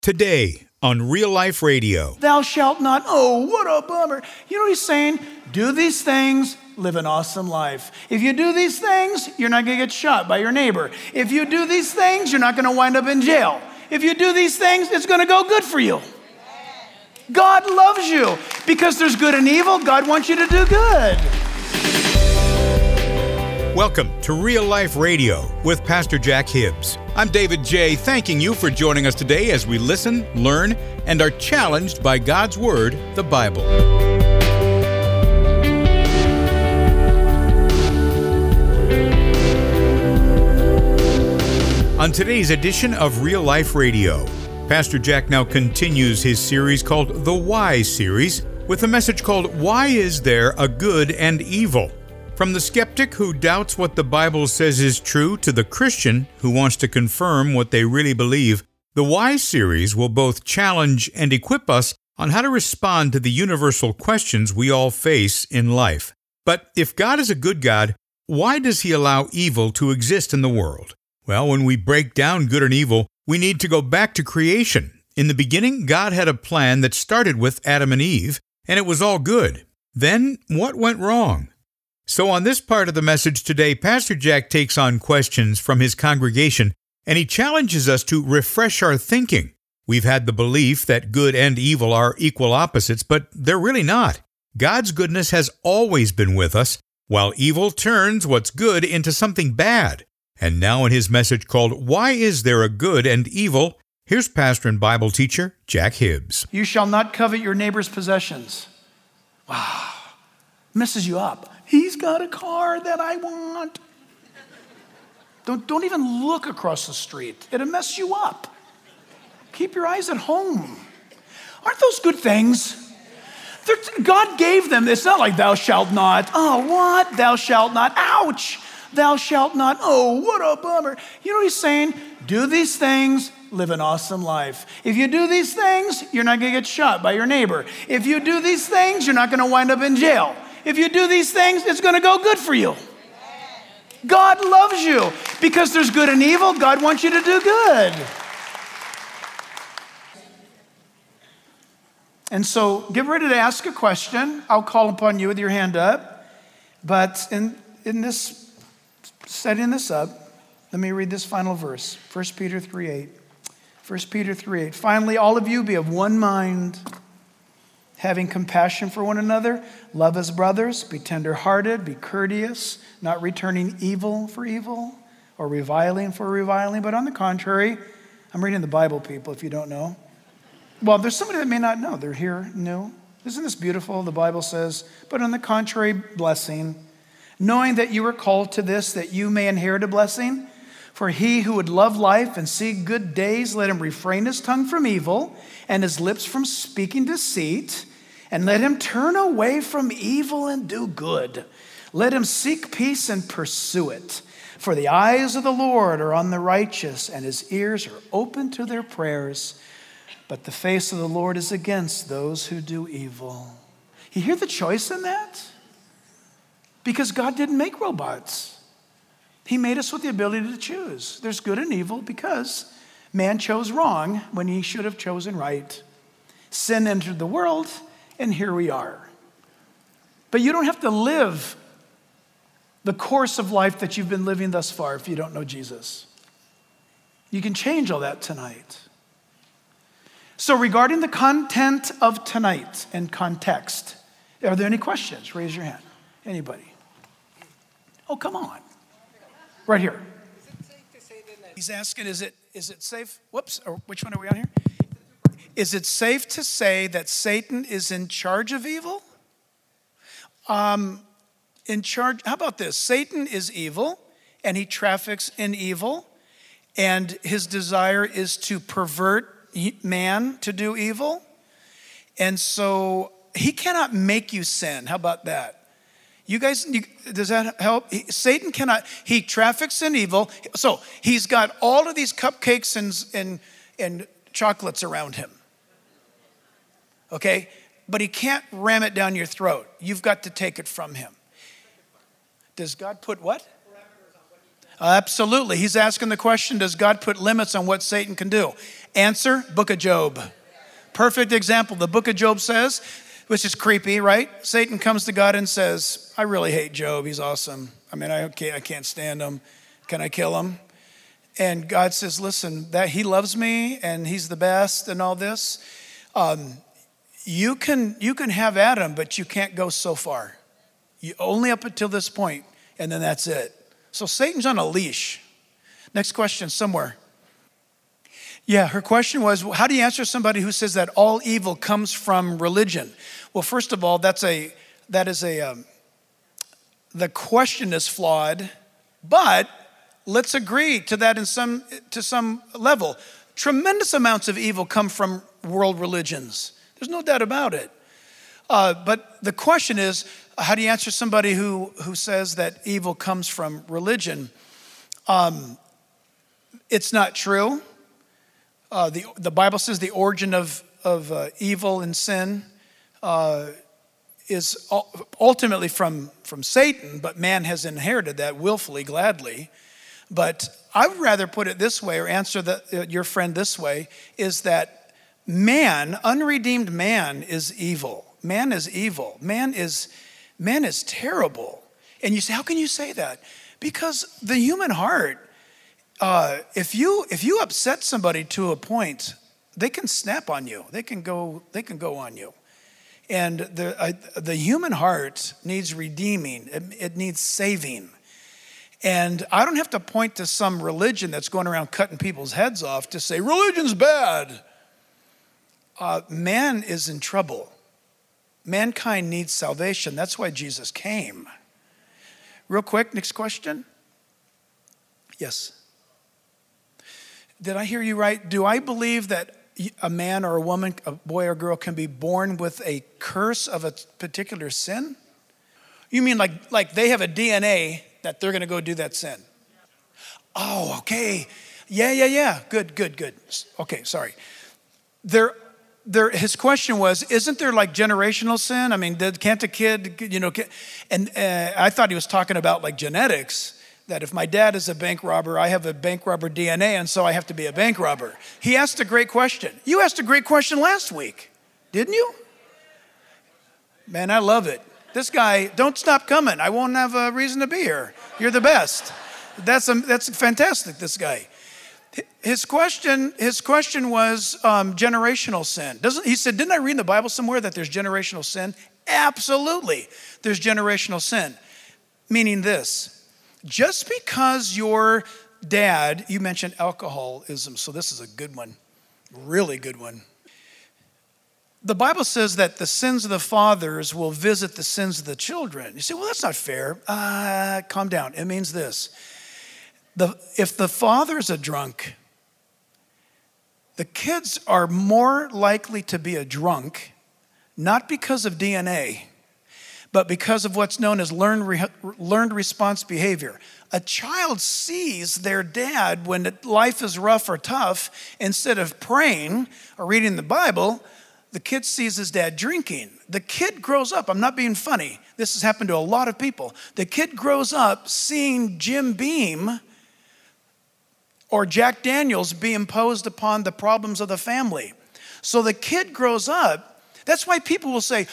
Today on Real Life Radio. Thou shalt not. Oh, what a bummer. You know what he's saying? Do these things, live an awesome life. If you do these things, you're not going to get shot by your neighbor. If you do these things, you're not going to wind up in jail. If you do these things, it's going to go good for you. God loves you. Because there's good and evil, God wants you to do good. Welcome to Real Life Radio with Pastor Jack Hibbs. I'm David J., thanking you for joining us today as we listen, learn, and are challenged by God's Word, the Bible. On today's edition of Real Life Radio, Pastor Jack now continues his series called The Why Series with a message called Why Is There a Good and Evil? From the skeptic who doubts what the Bible says is true to the Christian who wants to confirm what they really believe, the Why series will both challenge and equip us on how to respond to the universal questions we all face in life. But if God is a good God, why does He allow evil to exist in the world? Well, when we break down good and evil, we need to go back to creation. In the beginning, God had a plan that started with Adam and Eve, and it was all good. Then, what went wrong? So on this part of the message today, Pastor Jack takes on questions from his congregation, and he challenges us to refresh our thinking. We've had the belief that good and evil are equal opposites, but they're really not. God's goodness has always been with us, while evil turns what's good into something bad. And now in his message called Why Is There a Good and Evil?, here's pastor and Bible teacher Jack Hibbs. You shall not covet your neighbor's possessions. Wow. Messes you up. He's got a car that I want. Don't even look across the street. It'll mess you up. Keep your eyes at home. Aren't those good things? God gave them. It's not like thou shalt not. Oh, what? Thou shalt not. Ouch. Thou shalt not. Oh, what a bummer. You know what he's saying? Do these things, live an awesome life. If you do these things, you're not going to get shot by your neighbor. If you do these things, you're not going to wind up in jail. If you do these things, it's going to go good for you. God loves you. Because there's good and evil, God wants you to do good. And so get ready to ask a question. I'll call upon you with your hand up. But in this, setting this up, let me read this final verse. 1 Peter 3:8. 1 Peter 3:8. Finally, all of you be of one mind, having compassion for one another, love as brothers, be tender-hearted, be courteous, not returning evil for evil or reviling for reviling, but on the contrary, I'm reading the Bible, people, if you don't know. Well, there's somebody that may not know. They're here new. Isn't this beautiful? The Bible says, but on the contrary, blessing, knowing that you were called to this, that you may inherit a blessing. For he who would love life and see good days, let him refrain his tongue from evil and his lips from speaking deceit. And let him turn away from evil and do good. Let him seek peace and pursue it. For the eyes of the Lord are on the righteous, and his ears are open to their prayers. But the face of the Lord is against those who do evil. You hear the choice in that? Because God didn't make robots. He made us with the ability to choose. There's good and evil because man chose wrong when he should have chosen right. Sin entered the world, and here we are. But you don't have to live the course of life that you've been living thus far if you don't know Jesus. You can change all that tonight. So regarding the content of tonight and context, are there any questions? Raise your hand. Anybody? Oh, come on. Right here. Is it safe to say then that He's asking, is it safe? Whoops, or which one are we on here? Is it safe to say that Satan is in charge of evil? In charge, how about this? Satan is evil, and he traffics in evil, and his desire is to pervert man to do evil. And so he cannot make you sin. How about that? You guys, does that help? Satan cannot, he traffics in evil. So he's got all of these cupcakes and chocolates around him. Okay? But he can't ram it down your throat. You've got to take it from him. Does God put what? Absolutely. He's asking the question, does God put limits on what Satan can do? Answer, Book of Job. Perfect example. The Book of Job says, which is creepy, right? Satan comes to God and says, I really hate Job. He's awesome. I mean, I can't stand him. Can I kill him? And God says, listen, that he loves me and he's the best and all this. You can have Adam, but you can't go so far. You only up until this point, and then that's it. So Satan's on a leash. Next question somewhere. Yeah, her question was, how do you answer somebody who says that all evil comes from religion? Well, first of all, the question is flawed, but let's agree to that to some level. Tremendous amounts of evil come from world religions. There's no doubt about it. But the question is, how do you answer somebody who says that evil comes from religion? It's not true. The Bible says the origin of evil and sin is ultimately from Satan, but man has inherited that willfully, gladly. But I would rather put it this way, or answer your friend this way, is that man, unredeemed man, is evil. Man is evil. Man is terrible. And you say, how can you say that? Because the human heart, if you upset somebody to a point, they can snap on you. They can go on you. And the human heart needs redeeming. It needs saving. And I don't have to point to some religion that's going around cutting people's heads off to say, religion's bad. Man is in trouble. Mankind needs salvation. That's why Jesus came. Real quick, next question. Yes. Did I hear you right? Do I believe that a man or a woman, a boy or girl, can be born with a curse of a particular sin? You mean like they have a DNA that they're going to go do that sin? Oh, okay. Yeah. Good. Okay, sorry. His question was, isn't there like generational sin? I mean, can't a kid, and I thought he was talking about like genetics, that if my dad is a bank robber, I have a bank robber DNA, and so I have to be a bank robber. He asked a great question. You asked a great question last week, didn't you? Man, I love it. This guy, don't stop coming. I won't have a reason to be here. You're the best. That's fantastic, this guy. His question was generational sin. He said, didn't I read in the Bible somewhere that there's generational sin? Absolutely, there's generational sin. Meaning this, just because your dad, you mentioned alcoholism, so this is a good one, really good one. The Bible says that the sins of the fathers will visit the sins of the children. You say, well, that's not fair. Calm down. It means this. If the father's a drunk, the kids are more likely to be a drunk, not because of DNA, but because of what's known as learned response behavior. A child sees their dad when life is rough or tough, instead of praying or reading the Bible, the kid sees his dad drinking. The kid grows up, I'm not being funny, this has happened to a lot of people. The kid grows up seeing Jim Beam or Jack Daniels be imposed upon the problems of the family. So the kid grows up. That's why people will say,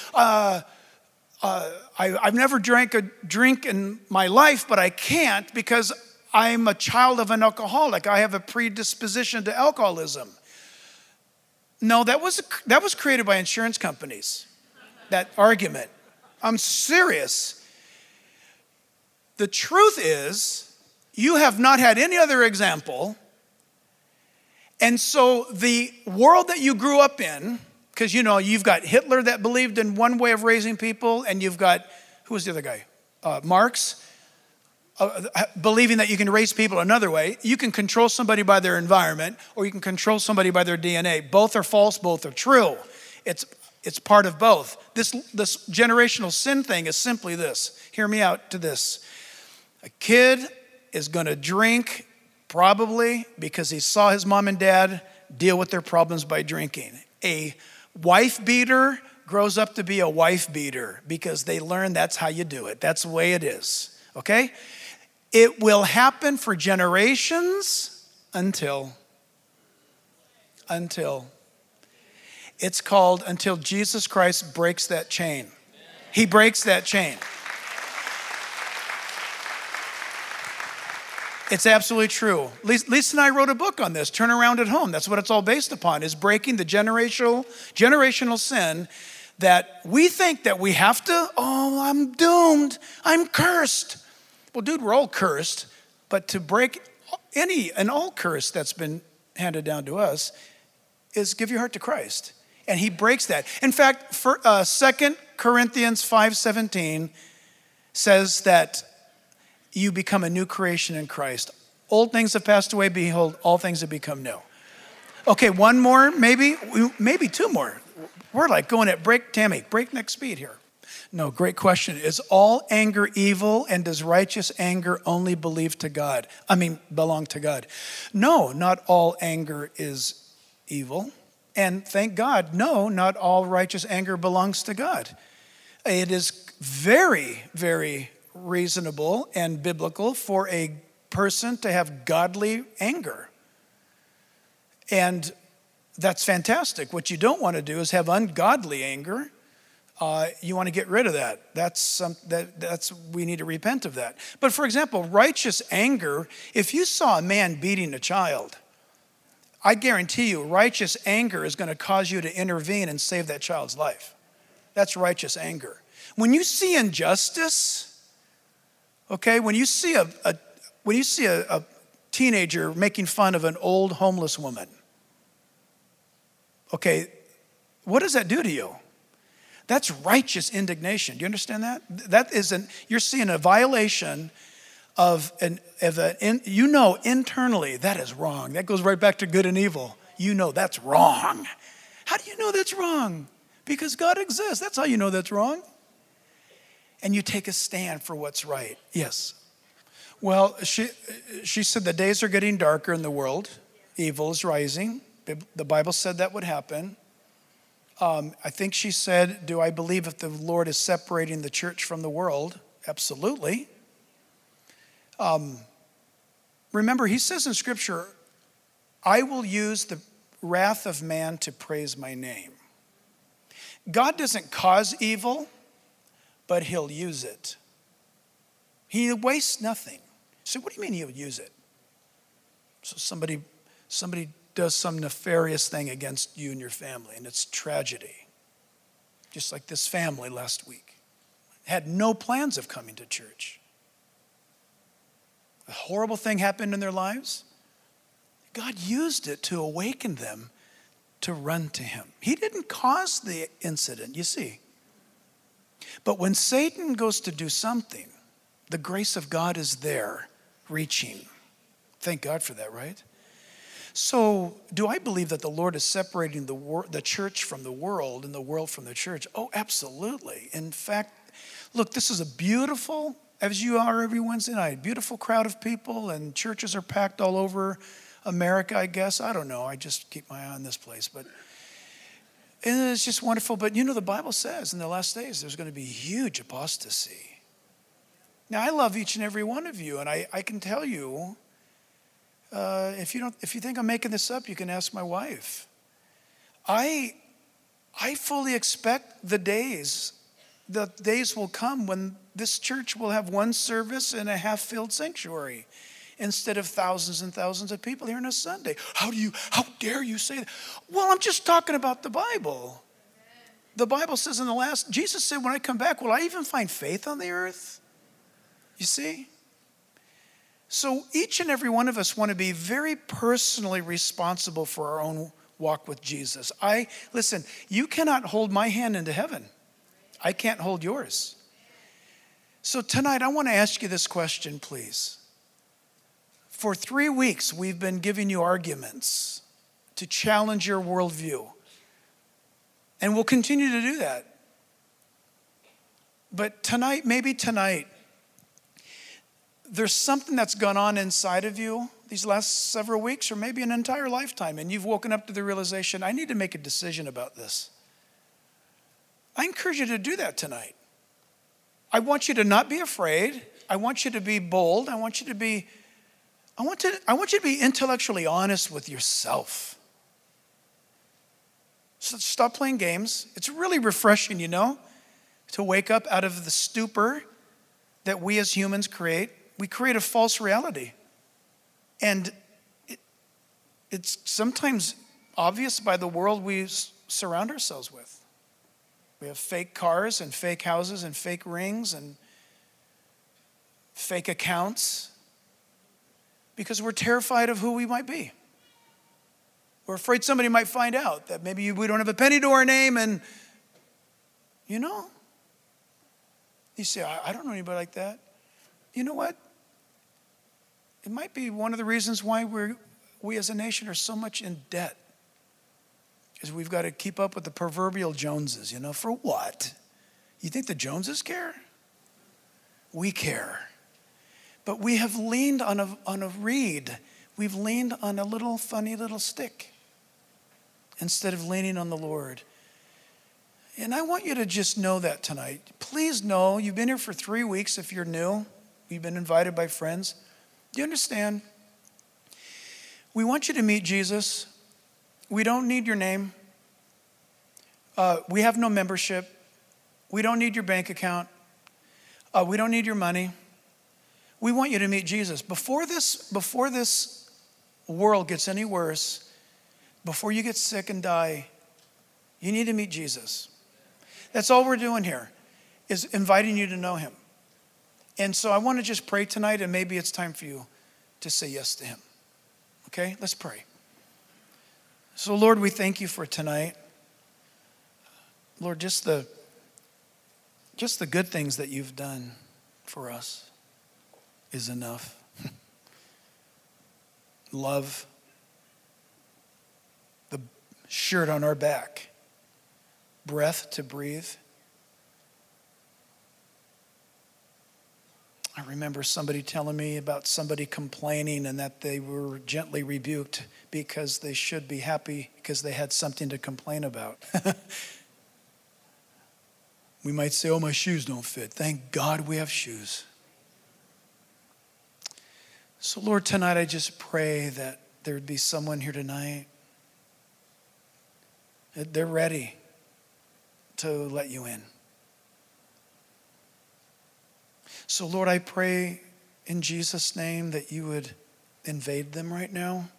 I've never drank a drink in my life, but I can't because I'm a child of an alcoholic. I have a predisposition to alcoholism. No, that was created by insurance companies, that argument. I'm serious. The truth is, you have not had any other example. And so the world that you grew up in, because you've got Hitler that believed in one way of raising people, and you've got, who was the other guy? Marx, believing that you can raise people another way. You can control somebody by their environment, or you can control somebody by their DNA. Both are false, both are true. It's part of both. This generational sin thing is simply this. Hear me out to this. A kid is going to drink probably because he saw his mom and dad deal with their problems by drinking. A wife beater grows up to be a wife beater because they learn that's how you do it. That's the way it is, okay? It will happen for generations until until. It's called until Jesus Christ breaks that chain. He breaks that chain. It's absolutely true. Lisa and I wrote a book on this, Turn Around at Home. That's what it's all based upon, is breaking the generational sin that we think that we have to, oh, I'm doomed, I'm cursed. Well, dude, we're all cursed, but to break any and all curse that's been handed down to us is give your heart to Christ. And he breaks that. In fact, 2 Corinthians 5:17 says that you become a new creation in Christ. Old things have passed away, behold, all things have become new. Okay, one more, maybe two more. We're like going at breakneck speed here. No, great question. Is all anger evil, and does righteous anger only belong to God? No, not all anger is evil. And thank God, no, not all righteous anger belongs to God. It is very, very reasonable and biblical for a person to have godly anger. And that's fantastic. What you don't want to do is have ungodly anger. You want to get rid of that. We need to repent of that. But for example, righteous anger, if you saw a man beating a child, I guarantee you righteous anger is going to cause you to intervene and save that child's life. That's righteous anger. When you see injustice, okay, when you see a teenager making fun of an old homeless woman, okay, what does that do to you? That's righteous indignation. Do you understand that? You're seeing a violation internally that is wrong. That goes right back to good and evil. You know that's wrong. How do you know that's wrong? Because God exists. That's how you know that's wrong. And you take a stand for what's right. Yes. Well, she said the days are getting darker in the world. Evil is rising. The Bible said that would happen. I think she said, do I believe if the Lord is separating the church from the world? Absolutely. Remember, he says in Scripture, I will use the wrath of man to praise my name. God doesn't cause evil, but he'll use it. He wastes nothing. So what do you mean he'll use it? So somebody does some nefarious thing against you and your family, and it's tragedy. Just like this family last week. Had no plans of coming to church. A horrible thing happened in their lives. God used it to awaken them to run to him. He didn't cause the incident, you see. But when Satan goes to do something, the grace of God is there, reaching. Thank God for that, right? So, do I believe that the Lord is separating the church from the world and the world from the church? Oh, absolutely. In fact, look, this is a beautiful, as you are every Wednesday night, beautiful crowd of people, and churches are packed all over America, I guess. I don't know. I just keep my eye on this place. But and it's just wonderful. But you know, the Bible says in the last days there's going to be huge apostasy. Now, I love each and every one of you, and I can tell you, if you think I'm making this up, you can ask my wife. I fully expect the days will come when this church will have one service in a half-filled sanctuary instead of thousands and thousands of people here on a Sunday. How dare you say that? Well, I'm just talking about the Bible. The Bible says Jesus said, when I come back, will I even find faith on the earth? You see? So each and every one of us want to be very personally responsible for our own walk with Jesus. Listen, you cannot hold my hand into heaven. I can't hold yours. So tonight, I want to ask you this question, please. For 3 weeks, we've been giving you arguments to challenge your worldview. And we'll continue to do that. But tonight, maybe tonight, there's something that's gone on inside of you these last several weeks or maybe an entire lifetime, and you've woken up to the realization, I need to make a decision about this. I encourage you to do that tonight. I want you to not be afraid. I want you to be bold. I want you to be intellectually honest with yourself. Stop playing games. It's really refreshing, to wake up out of the stupor that we as humans create. We create a false reality. And it's sometimes obvious by the world we surround ourselves with. We have fake cars and fake houses and fake rings and fake accounts because we're terrified of who we might be. We're afraid somebody might find out that maybe we don't have a penny to our name and, you say, I don't know anybody like that. You know what? It might be one of the reasons why we as a nation are so much in debt. Is we've got to keep up with the proverbial Joneses, for what? You think the Joneses care? We care. But we have leaned on a reed. We've leaned on a little funny little stick instead of leaning on the Lord. And I want you to just know that tonight. Please know, you've been here for 3 weeks if you're new. You've been invited by friends. Do you understand? We want you to meet Jesus. We don't need your name. We have no membership. We don't need your bank account. We don't need your money. We want you to meet Jesus. Before this world gets any worse, before you get sick and die, you need to meet Jesus. That's all we're doing here, is inviting you to know him. And so I want to just pray tonight, and maybe it's time for you to say yes to him. Okay, let's pray. So Lord, we thank you for tonight. Lord, just the good things that you've done for us is enough. Love, the shirt on our back, breath to breathe. I remember somebody telling me about somebody complaining and that they were gently rebuked because they should be happy because they had something to complain about. We might say, oh, my shoes don't fit. Thank God we have shoes. So Lord, tonight I just pray that there would be someone here tonight that they're ready to let you in. So Lord, I pray in Jesus' name that you would invade them right now.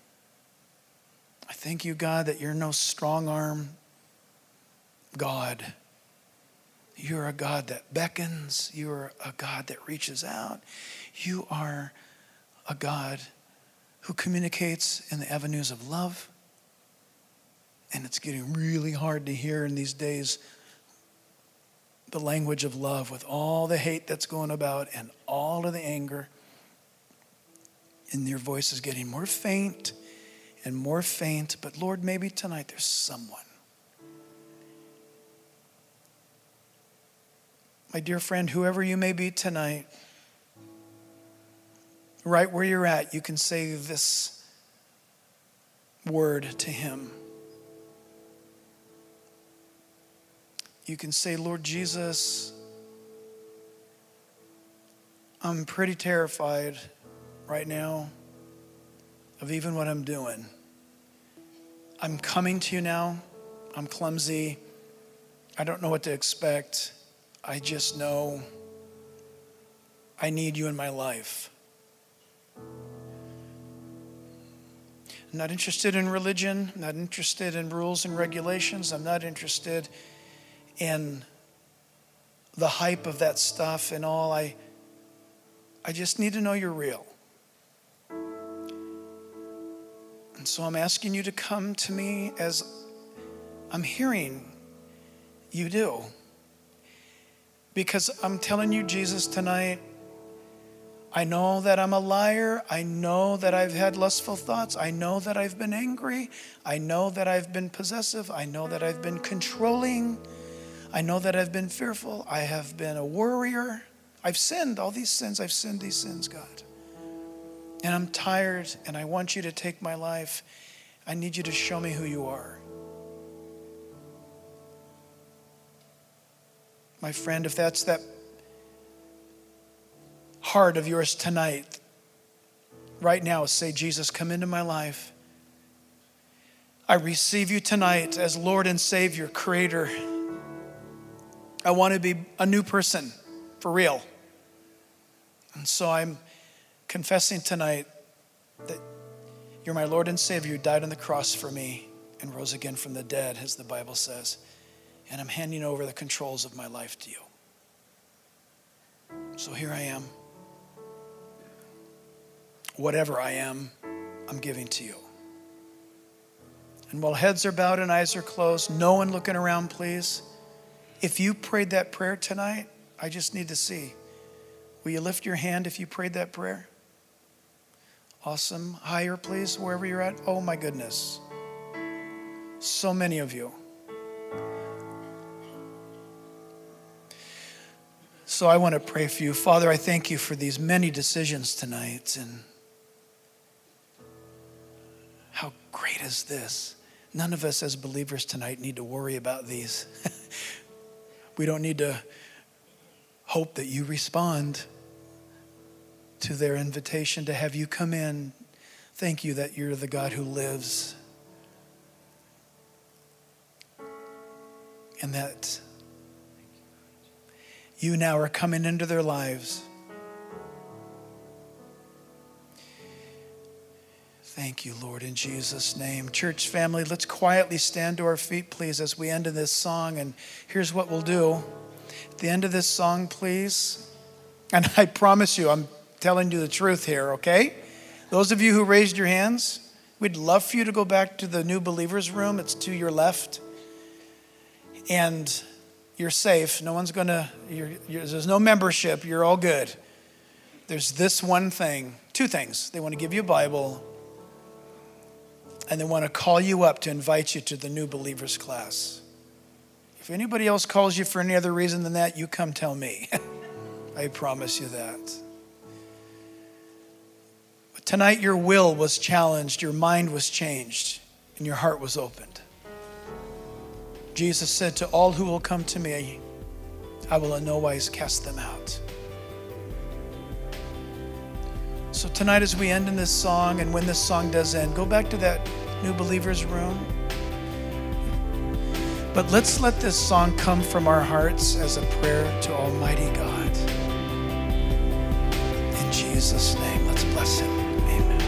I thank you, God, that you're no strong arm God. You're a God that beckons. You're a God that reaches out. You are a God who communicates in the avenues of love. And it's getting really hard to hear in these days the language of love with all the hate that's going about and all of the anger. And your voice is getting more faint and more faint. But Lord, maybe tonight there's someone. My dear friend, whoever you may be tonight, right where you're at, you can say this word to him. You can say, Lord Jesus, I'm pretty terrified right now of even what I'm doing. I'm coming to you now. I'm clumsy. I don't know what to expect. I just know I need you in my life. I'm not interested in religion. I'm not interested in rules and regulations. I'm not interested in the hype of that stuff and all. I just need to know you're real. And so I'm asking you to come to me as I'm hearing you do. Because I'm telling you, Jesus, tonight, I know that I'm a liar. I know that I've had lustful thoughts. I know that I've been angry. I know that I've been possessive. I know that I've been controlling. I know that I've been fearful. I have been a worrier. I've sinned all these sins. I've sinned these sins, God. And I'm tired, and I want you to take my life. I need you to show me who you are. My friend, if that's that heart of yours tonight, right now, say, Jesus, come into my life. I receive you tonight as Lord and Savior, Creator. I want to be a new person, for real. And so I'm confessing tonight that you're my Lord and Savior who died on the cross for me and rose again from the dead, as the Bible says. And I'm handing over the controls of my life to you. So here I am. Whatever I am, I'm giving to you. And while heads are bowed and eyes are closed, no one looking around, please. If you prayed that prayer tonight, I just need to see. Will you lift your hand if you prayed that prayer? Awesome. Higher, please, wherever you're at. Oh, my goodness. So many of you. So I want to pray for you. Father, I thank you for these many decisions tonight. And how great is this? None of us as believers tonight need to worry about these. We don't need to hope that you respond to their invitation to have you come in. Thank you that you're the God who lives. And that you now are coming into their lives. Thank you, Lord, in Jesus' name. Church family, let's quietly stand to our feet, please, as we end in this song. And here's what we'll do. At the end of this song, please, and I promise you, I'm telling you the truth here, okay? Those of you who raised your hands, we'd love for you to go back to the new believers room. It's to your left. And you're safe. No one's there's no membership. You're all good. There's this one thing, two things. They want to give you a Bible, and they want to call you up to invite you to the new believers class. If anybody else calls you for any other reason than that, you come tell me. I promise you that. But tonight your will was challenged, your mind was changed, and your heart was opened. Jesus said, to all who will come to me, I will in no wise cast them out. So tonight as we end in this song, and when this song does end, go back to that new believers room. But let's let this song come from our hearts as a prayer to Almighty God. In Jesus' name, let's bless him. Amen.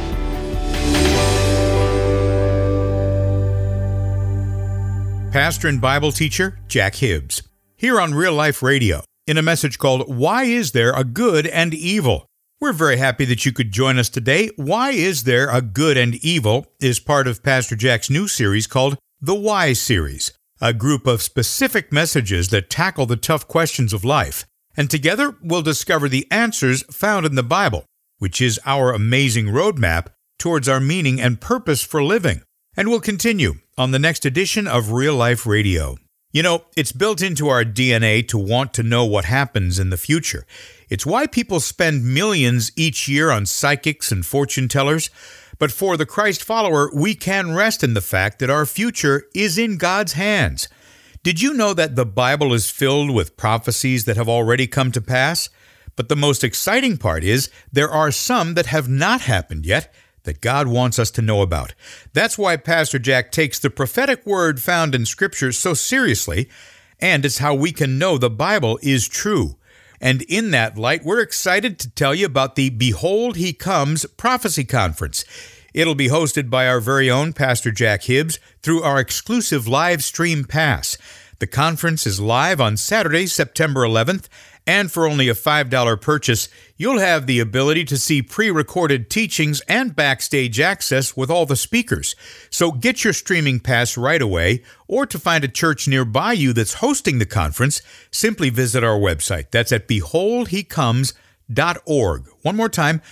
Pastor and Bible teacher Jack Hibbs, here on Real Life Radio, in a message called Why Is There a Good and Evil? We're very happy that you could join us today. Why Is There a Good and Evil is part of Pastor Jack's new series called The Why Series, a group of specific messages that tackle the tough questions of life. And together, we'll discover the answers found in the Bible, which is our amazing roadmap towards our meaning and purpose for living. And we'll continue on the next edition of Real Life Radio. You know, it's built into our DNA to want to know what happens in the future. It's why people spend millions each year on psychics and fortune tellers. But for the Christ follower, we can rest in the fact that our future is in God's hands. Did you know that the Bible is filled with prophecies that have already come to pass? But the most exciting part is there are some that have not happened yet that God wants us to know about. That's why Pastor Jack takes the prophetic word found in Scripture so seriously, and it's how we can know the Bible is true. And in that light, we're excited to tell you about the Behold He Comes Prophecy Conference. It'll be hosted by our very own Pastor Jack Hibbs through our exclusive live stream pass. The conference is live on Saturday, September 11th, and for only a $5 purchase, you'll have the ability to see pre-recorded teachings and backstage access with all the speakers. So get your streaming pass right away, or to find a church nearby you that's hosting the conference, simply visit our website. That's at beholdhecomes.org. One more time,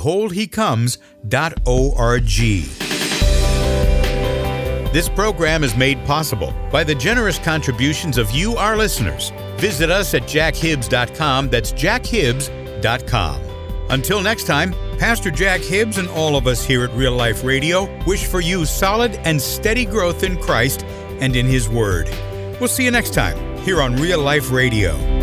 beholdhecomes.org. This program is made possible by the generous contributions of you, our listeners. Visit us at jackhibbs.com. That's jackhibbs.com. Until next time, Pastor Jack Hibbs and all of us here at Real Life Radio wish for you solid and steady growth in Christ and in His Word. We'll see you next time here on Real Life Radio.